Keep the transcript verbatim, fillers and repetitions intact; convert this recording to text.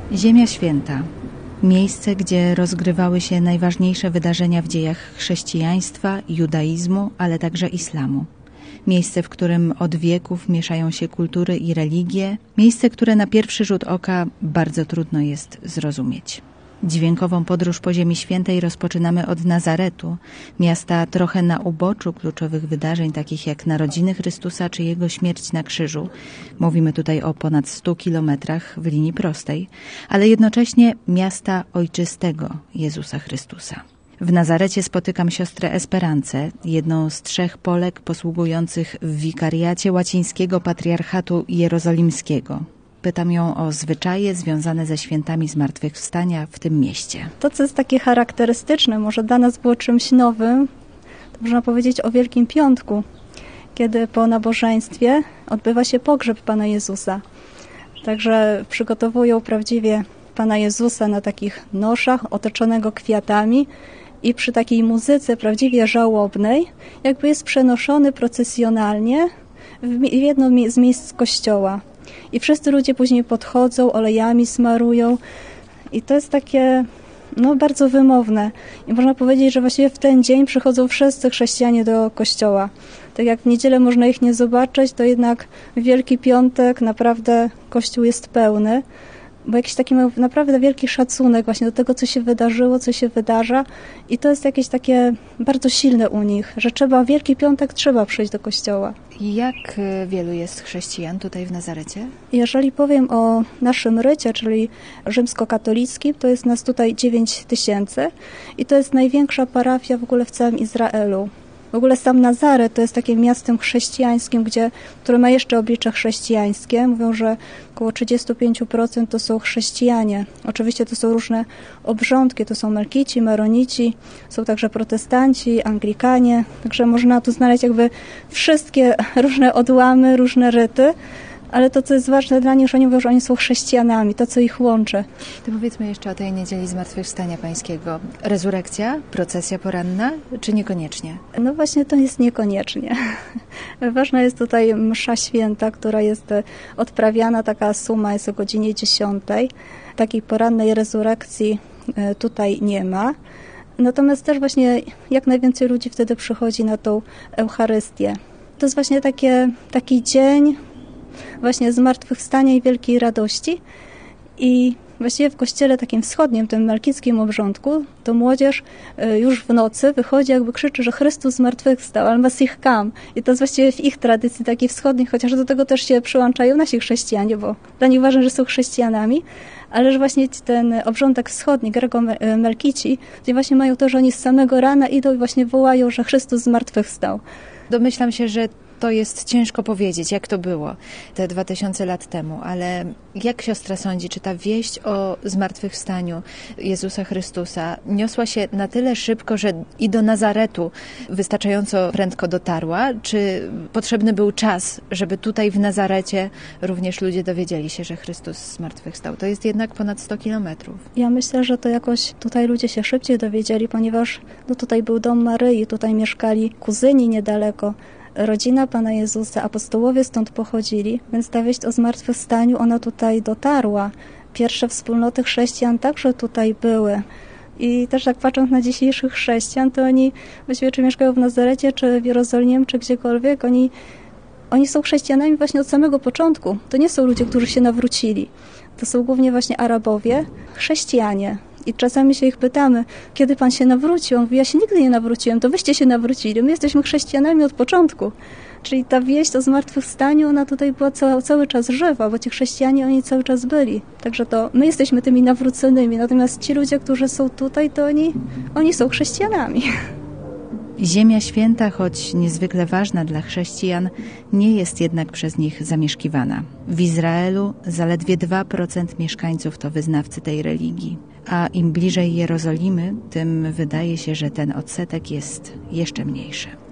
Ziemia Święta. Miejsce, gdzie rozgrywały się najważniejsze wydarzenia w dziejach chrześcijaństwa, judaizmu, ale także islamu. Miejsce, w którym od wieków mieszają się kultury i religie. Miejsce, które na pierwszy rzut oka bardzo trudno jest zrozumieć. Dźwiękową podróż po Ziemi Świętej rozpoczynamy od Nazaretu, miasta trochę na uboczu kluczowych wydarzeń, takich jak narodziny Chrystusa czy Jego śmierć na krzyżu. Mówimy tutaj o ponad stu kilometrach w linii prostej, ale jednocześnie miasta ojczystego Jezusa Chrystusa. W Nazarecie spotykam siostrę Esperancę, jedną z trzech Polek posługujących w wikariacie łacińskiego patriarchatu jerozolimskiego. Pytam ją o zwyczaje związane ze świętami zmartwychwstania w tym mieście. To, co jest takie charakterystyczne, może dla nas było czymś nowym, to można powiedzieć o Wielkim Piątku, kiedy po nabożeństwie odbywa się pogrzeb Pana Jezusa. Także przygotowują prawdziwie Pana Jezusa na takich noszach, otoczonego kwiatami i przy takiej muzyce prawdziwie żałobnej, jakby jest przenoszony procesjonalnie w jedno z miejsc kościoła. I wszyscy ludzie później podchodzą, olejami smarują i to jest takie no, bardzo wymowne. I można powiedzieć, że właściwie w ten dzień przychodzą wszyscy chrześcijanie do kościoła. Tak jak w niedzielę można ich nie zobaczyć, to jednak w Wielki Piątek naprawdę kościół jest pełny, bo jakiś taki naprawdę wielki szacunek właśnie do tego, co się wydarzyło, co się wydarza i to jest jakieś takie bardzo silne u nich, że trzeba w Wielki Piątek trzeba przyjść do kościoła. Jak wielu jest chrześcijan tutaj w Nazarecie? Jeżeli powiem o naszym rycie, czyli rzymskokatolickim, to jest nas tutaj dziewięć tysięcy i to jest największa parafia w ogóle w całym Izraelu. W ogóle sam Nazaret to jest takim miastem chrześcijańskim, gdzie, które ma jeszcze oblicze chrześcijańskie. Mówią, że około trzydzieści pięć procent to są chrześcijanie. Oczywiście to są różne obrządki, to są melkici, maronici, są także protestanci, anglikanie. Także można tu znaleźć jakby wszystkie różne odłamy, różne ryty. Ale to, co jest ważne dla nich, że oni mówią, że oni są chrześcijanami, to, co ich łączy. To powiedzmy jeszcze o tej niedzieli Zmartwychwstania Pańskiego. Rezurekcja, procesja poranna, czy niekoniecznie? No właśnie to jest niekoniecznie. Ważna jest tutaj msza święta, która jest odprawiana, taka suma jest o godzinie dziesiątej. Takiej porannej rezurekcji tutaj nie ma. Natomiast też właśnie jak najwięcej ludzi wtedy przychodzi na tą Eucharystię. To jest właśnie takie, taki dzień właśnie zmartwychwstania i wielkiej radości i właściwie w kościele takim wschodnim, tym melkickim obrządku, to młodzież już w nocy wychodzi, jakby krzyczy, że Chrystus zmartwychwstał, al-Masih kam. I to jest właściwie w ich tradycji takiej wschodniej, chociaż do tego też się przyłączają nasi chrześcijanie, bo dla nich ważne, że są chrześcijanami, ale że właśnie ten obrządek wschodni, Greko-Melkici, gdzie właśnie mają to, że oni z samego rana idą i właśnie wołają, że Chrystus zmartwychwstał. Domyślam się, że to jest ciężko powiedzieć, jak to było te dwa tysiące lat temu, ale jak siostra sądzi, czy ta wieść o zmartwychwstaniu Jezusa Chrystusa niosła się na tyle szybko, że i do Nazaretu wystarczająco prędko dotarła, czy potrzebny był czas, żeby tutaj w Nazarecie również ludzie dowiedzieli się, że Chrystus zmartwychwstał? To jest jednak ponad sto kilometrów. Ja myślę, że to jakoś tutaj ludzie się szybciej dowiedzieli, ponieważ no tutaj był dom Maryi, tutaj mieszkali kuzyni niedaleko. Rodzina Pana Jezusa, apostołowie stąd pochodzili, więc ta wieść o zmartwychwstaniu, ona tutaj dotarła. Pierwsze wspólnoty chrześcijan także tutaj były. I też tak patrząc na dzisiejszych chrześcijan, to oni właściwie czy mieszkają w Nazarecie, czy w Jerozolimie, czy gdziekolwiek, oni, oni są chrześcijanami właśnie od samego początku. To nie są ludzie, którzy się nawrócili. To są głównie właśnie Arabowie, chrześcijanie. I czasami się ich pytamy, kiedy Pan się nawrócił? On mówi, ja się nigdy nie nawróciłem, to wyście się nawrócili. My jesteśmy chrześcijanami od początku. Czyli ta wieść o zmartwychwstaniu, ona tutaj była cały, cały czas żywa, bo ci chrześcijanie, oni cały czas byli. Także to my jesteśmy tymi nawróconymi, natomiast ci ludzie, którzy są tutaj, to oni, oni są chrześcijanami. Ziemia Święta, choć niezwykle ważna dla chrześcijan, nie jest jednak przez nich zamieszkiwana. W Izraelu zaledwie dwa procent mieszkańców to wyznawcy tej religii, a im bliżej Jerozolimy, tym wydaje się, że ten odsetek jest jeszcze mniejszy.